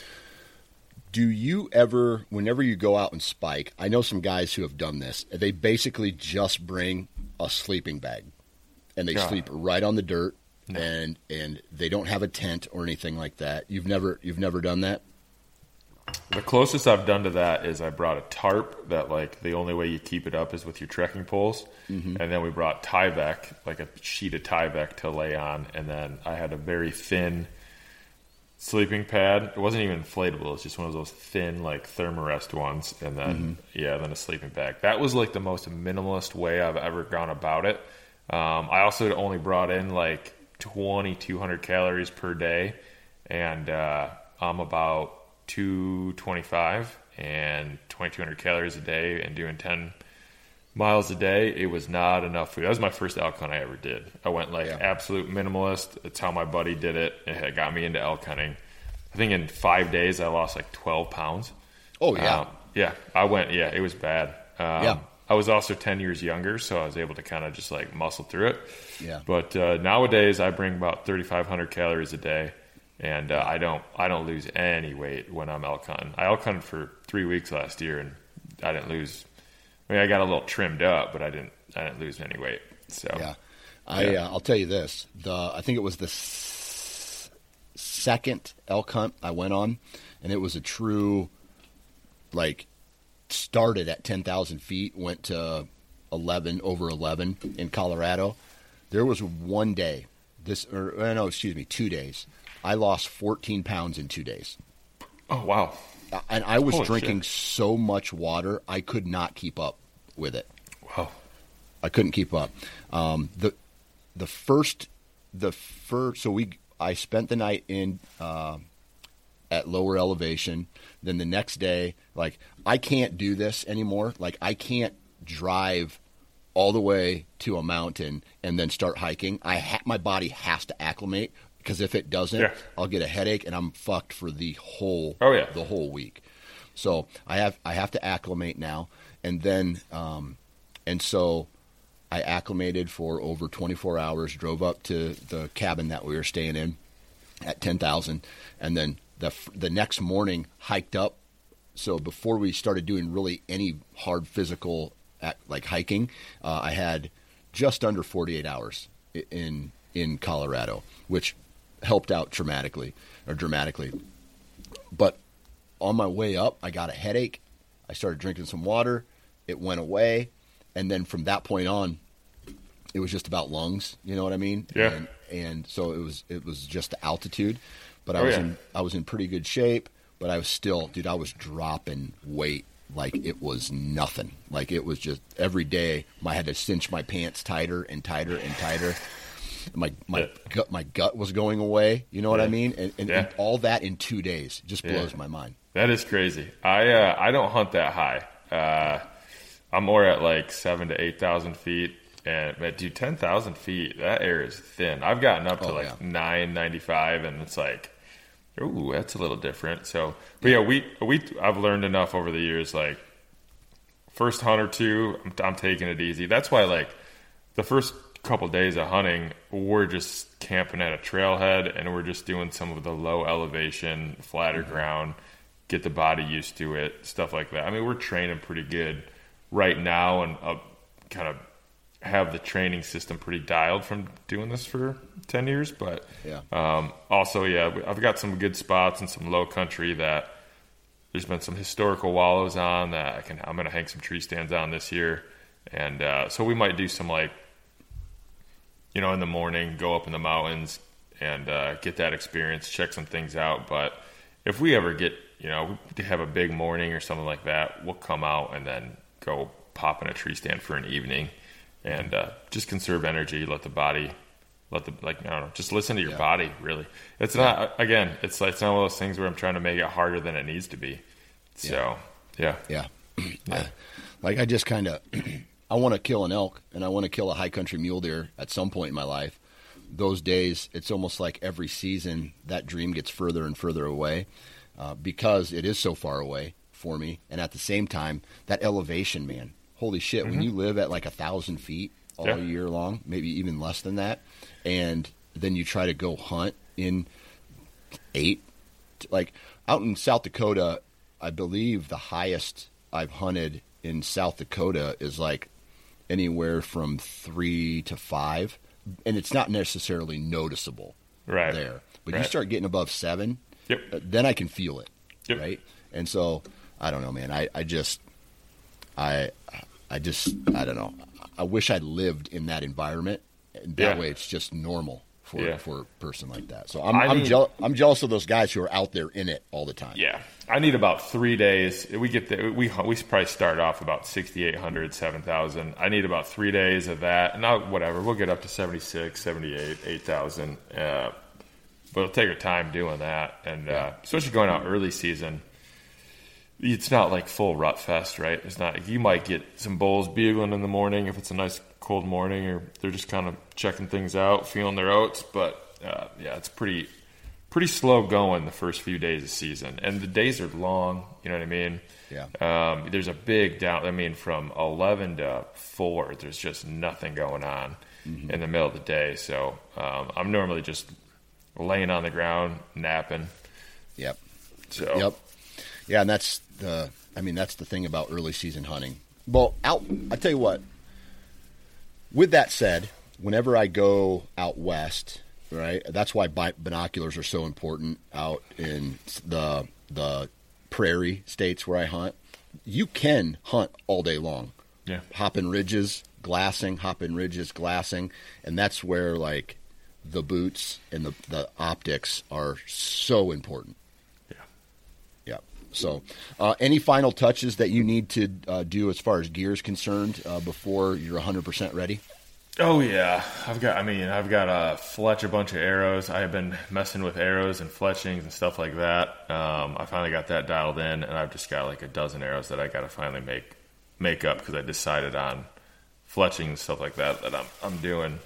Do you ever, whenever you go out and spike, I know some guys who have done this, they basically just bring a sleeping bag and they sleep right on the dirt, and they don't have a tent or anything like that. You've never done that? The closest I've done to that is I brought a tarp that like the only way you keep it up is with your trekking poles. Mm-hmm. And then we brought Tyvek, like a sheet of Tyvek to lay on. And then I had a very thin sleeping pad. It wasn't even inflatable. It was just one of those thin like Thermarest ones. And then, then a sleeping bag. That was like the most minimalist way I've ever gone about it. I also only brought in like 2,200 calories per day. And I'm about 225 and 2,200 calories a day and doing 10 miles a day. It was not enough food. That was my first elk hunt I ever did. I went absolute minimalist. It's how my buddy did it. It got me into elk hunting. I think in 5 days I lost like 12 pounds. Oh yeah. It was bad. I was also 10 years younger, so I was able to kind of just like muscle through it. Yeah. But nowadays I bring about 3,500 calories a day. And I don't lose any weight when I'm elk hunting. I elk hunted for 3 weeks last year, and I didn't lose. I mean, I got a little trimmed up, but I didn't lose any weight. So yeah, I'll tell you this: I think it was the second elk hunt I went on, and it was a true started at 10,000 feet, went to over 11 in Colorado. There was one day, 2 days. I lost 14 pounds in 2 days. Oh, wow. And I was drinking so much water, I could not keep up with it. Wow. I couldn't keep up. I spent the night in at lower elevation. Then the next day, I can't do this anymore. I can't drive all the way to a mountain and then start hiking. My body has to acclimate. Because if it doesn't, I'll get a headache and I'm fucked for the whole week. So I have to acclimate now, and then so I acclimated for over 24 hours. Drove up to the cabin that we were staying in at 10,000, and then the next morning hiked up. So before we started doing really any hard physical hiking, I had just under 48 hours in Colorado, which helped out dramatically. But on my way up, I got a headache. I started drinking some water. It went away. And then from that point on, it was just about lungs. You know what I mean? Yeah. And so it was just the altitude. But I was in pretty good shape. But I was still, I was dropping weight like it was nothing. Like it was just every day I had to cinch my pants tighter and tighter and tighter. My gut was going away. You know what I mean? And all that in 2 days just blows my mind. That is crazy. I don't hunt that high. I'm more at 7,000 to 8,000 feet. But dude, 10,000 feet, that air is thin. I've gotten up to 995, and it's Ooh, that's a little different. So, but yeah, I've learned enough over the years. Like, first hunt or two, I'm taking it easy. That's why, like, the first couple days of hunting, we're just camping at a trailhead, and we're just doing some of the low elevation, flatter ground, get the body used to it, stuff like that. I mean, we're training pretty good right now, and kind of have the training system pretty dialed from doing this for 10 years. But also, I've got some good spots and some low country that there's been some historical wallows on that I'm going to hang some tree stands on this year. And so we might do some, like, you know, in the morning, go up in the mountains and get that experience, check some things out. But if we ever get, you know, to have a big morning or something like that, we'll come out and then go pop in a tree stand for an evening. And just conserve energy, let the body, I don't know, just listen to your body, really. It's not, again, it's not one of those things where I'm trying to make it harder than it needs to be. So, yeah. Like, I just kind of, I want to kill an elk, and I want to kill a high country mule deer at some point in my life. Those days, it's almost like every season that dream gets further and further away because it is so far away for me. And at the same time, that elevation, man. Holy shit, when you live at like 1,000 feet all year long, maybe even less than that, and then you try to go hunt in 8, like out in South Dakota, I believe the highest I've hunted in South Dakota is like anywhere from 3 to 5, and it's not necessarily noticeable there. But you start getting above 7, then I can feel it, right? And so, I don't know, man, I don't know. I wish I'd lived in that environment. And that way it's just normal for a person like that. So I'm jealous of those guys who are out there in it all the time. Yeah. I need about 3 days. We get there. We probably start off about 6,800, 7,000. I need about 3 days of that. Now, whatever. We'll get up to 76, 78, 8,000. But it'll take our time doing that. And especially going out early season, it's not like full rut fest, right? It's not. You might get some bulls bugling in the morning if it's a nice cold morning, or they're just kind of checking things out, feeling their oats. But it's pretty slow going the first few days of season, and the days are long. You know what I mean? Yeah. There's a big down. I mean, from 11 to 4, there's just nothing going on in the middle of the day. So I'm normally just laying on the ground napping. Yep. So. Yep. Yeah, and that's the thing about early season hunting. Well, I tell you what, with that said, whenever I go out west, right, that's why binoculars are so important out in the prairie states where I hunt. You can hunt all day long. Yeah. Hopping ridges, glassing, and that's where, like, the boots and the optics are so important. So, any final touches that you need to do as far as gear is concerned before you're 100% ready? Oh yeah, I've got fletch a bunch of arrows. I have been messing with arrows and fletchings and stuff like that. I finally got that dialed in, and I've just got like a dozen arrows that I got to finally make up because I decided on fletching and stuff like that I'm doing.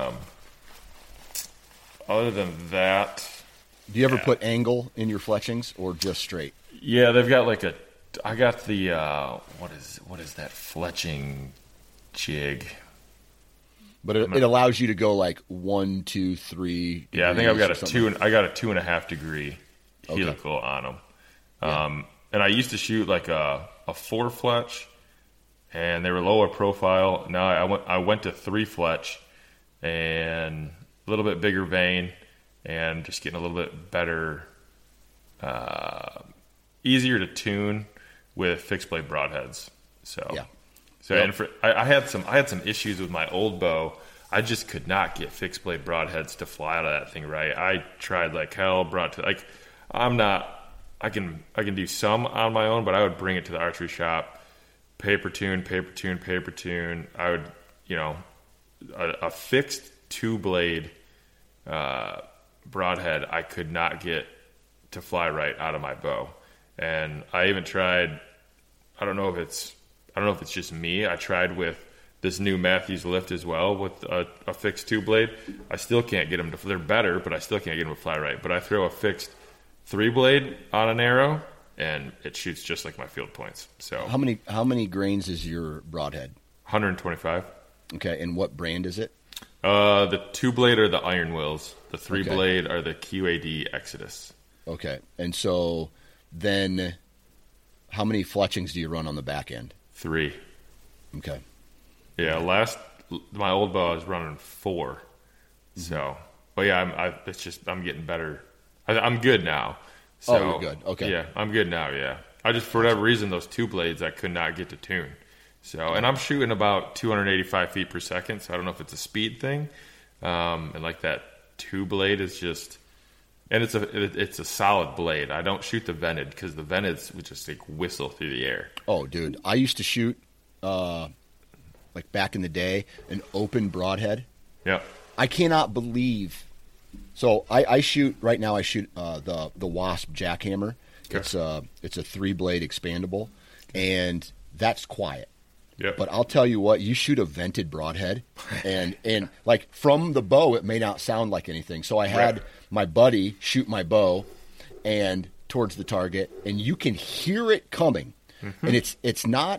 Other than that, do you ever put angle in your fletchings or just straight? Yeah, they've got like I got the what is that fletching jig? But it allows you to go like 1, 2, 3. Yeah, I think I've got a 2.5 degree helical on them. And I used to shoot like a 4 fletch, and they were lower profile. Now I went to 3 fletch, and a little bit bigger vane, and just getting a little bit better. Easier to tune with fixed blade broadheads. I had some issues with my old bow. I just could not get fixed blade broadheads to fly out of that thing right. I tried like hell. I can do some on my own, but I would bring it to the archery shop, paper tune. I would, a fixed 2-blade broadhead I could not get to fly right out of my bow. And I even tried, I don't know if it's just me. I tried with this new Matthews lift as well with a fixed 2-blade. I still can't get them they're better, but I still can't get them to fly right. But I throw a fixed 3-blade on an arrow, and it shoots just like my field points. So how many grains is your broadhead? 125. Okay, and what brand is it? The 2-blade are the Iron Wills. The 3-blade are the QAD Exodus. Okay, and so then how many fletchings do you run on the back end? 3. Okay. Yeah, my old bow I was running 4. Mm-hmm. So, but yeah, I'm getting better. I'm good now. So, you're good. Okay. Yeah, I'm good now. Yeah, I just for whatever reason those 2 blades I could not get to tune. So, and I'm shooting about 285 feet per second. So I don't know if it's a speed thing, and like that 2-blade is just, and it's a solid blade. I don't shoot the vented because the venteds would just like whistle through the air. Oh, dude, I used to shoot like back in the day an open broadhead. Yeah. I cannot believe. So I shoot right now. I shoot the Wasp Jackhammer. Okay. It's a 3-blade expandable, and that's quiet. Yep. But I'll tell you what, you shoot a vented broadhead, and like from the bow, it may not sound like anything. So I had my buddy shoot my bow, and towards the target, and you can hear it coming, and it's not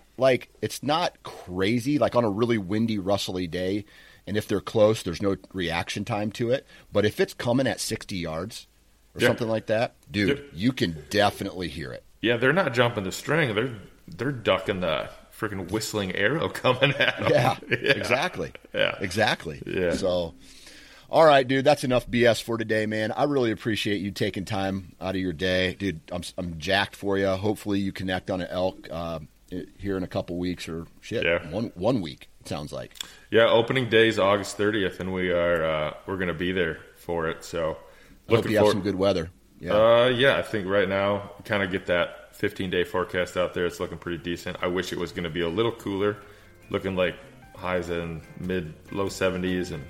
crazy like on a really windy, rustly day. And if they're close, there's no reaction time to it. But if it's coming at 60 yards or something like that, dude, you can definitely hear it. Yeah, they're not jumping the string; they're ducking the freaking whistling arrow coming at them. Yeah, exactly. Yeah, exactly. Yeah. So, all right, dude, that's enough BS for today, man. I really appreciate you taking time out of your day, dude. I'm jacked for you. Hopefully, you connect on an elk here in a couple weeks or one week. It sounds like. Yeah, opening day is August 30th, and we're going to be there for it. So, hope you have some good weather. Yeah, I think right now kind of get that 15-day forecast out there. It's looking pretty decent. I wish it was going to be a little cooler, looking like highs in low 70s and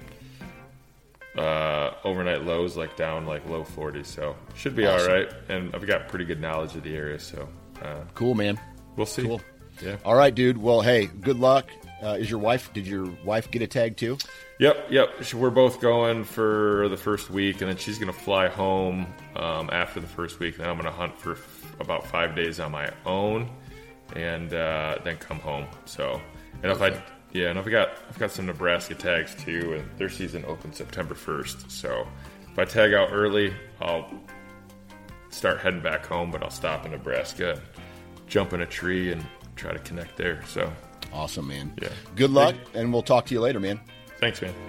overnight lows like down like low 40s. So should be awesome. All right. And I've got pretty good knowledge of the area. So cool, man. We'll see. Cool. Yeah. All right, dude. Well, hey, good luck. Did your wife get a tag too? Yep. We're both going for the first week, and then she's going to fly home after the first week. Then I'm going to hunt for about 5 days on my own, and then come home. So, and I've got some Nebraska tags too, and their season opens September 1st. So, if I tag out early, I'll start heading back home, but I'll stop in Nebraska, jump in a tree, and try to connect there. So. Awesome, man. Yeah. Good luck, and we'll talk to you later, man. Thanks, man.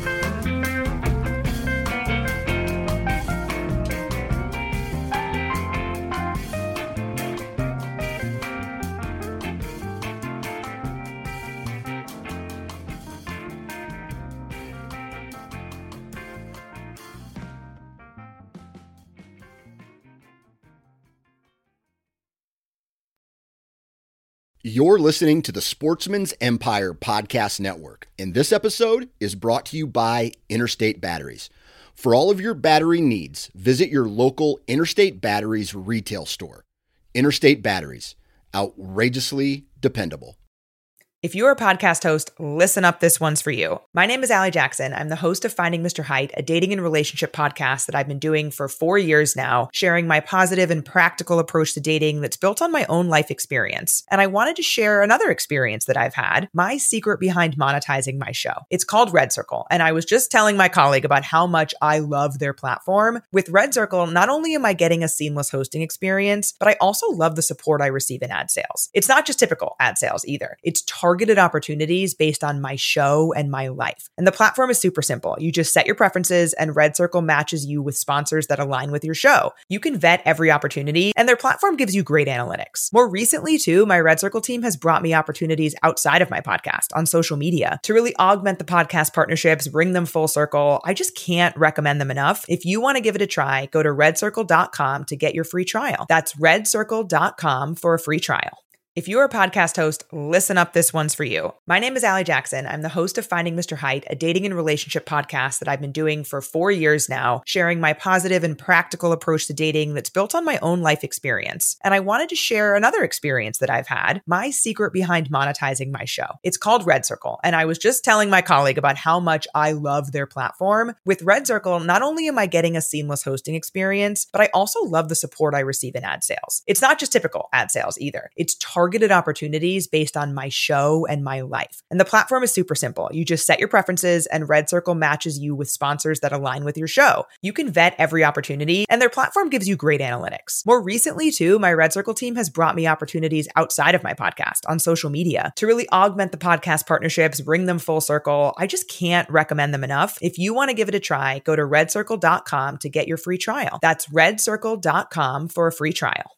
You're listening to the Sportsman's Empire Podcast Network, and this episode is brought to you by Interstate Batteries. For all of your battery needs, visit your local Interstate Batteries retail store. Interstate Batteries, outrageously dependable. If you're a podcast host, listen up, this one's for you. My name is Allie Jackson. I'm the host of Finding Mr. Height, a dating and relationship podcast that I've been doing for 4 years now, sharing my positive and practical approach to dating that's built on my own life experience. And I wanted to share another experience that I've had, my secret behind monetizing my show. It's called Red Circle, and I was just telling my colleague about how much I love their platform. With Red Circle, not only am I getting a seamless hosting experience, but I also love the support I receive in ad sales. It's not just typical ad sales either. It's targeted opportunities based on my show and my life. And the platform is super simple. You just set your preferences and Red Circle matches you with sponsors that align with your show. You can vet every opportunity and their platform gives you great analytics. More recently too, my Red Circle team has brought me opportunities outside of my podcast on social media to really augment the podcast partnerships, bring them full circle. I just can't recommend them enough. If you want to give it a try, go to redcircle.com to get your free trial. That's redcircle.com for a free trial. If you're a podcast host, listen up, this one's for you. My name is Allie Jackson. I'm the host of Finding Mr. Height, a dating and relationship podcast that I've been doing for 4 years now, sharing my positive and practical approach to dating that's built on my own life experience. And I wanted to share another experience that I've had, my secret behind monetizing my show. It's called Red Circle, and I was just telling my colleague about how much I love their platform. With Red Circle, not only am I getting a seamless hosting experience, but I also love the support I receive in ad sales. It's not just typical ad sales either. It's targeted opportunities based on my show and my life. And the platform is super simple. You just set your preferences and Red Circle matches you with sponsors that align with your show. You can vet every opportunity and their platform gives you great analytics. More recently too, my Red Circle team has brought me opportunities outside of my podcast on social media to really augment the podcast partnerships, bring them full circle. I just can't recommend them enough. If you want to give it a try, go to redcircle.com to get your free trial. That's redcircle.com for a free trial.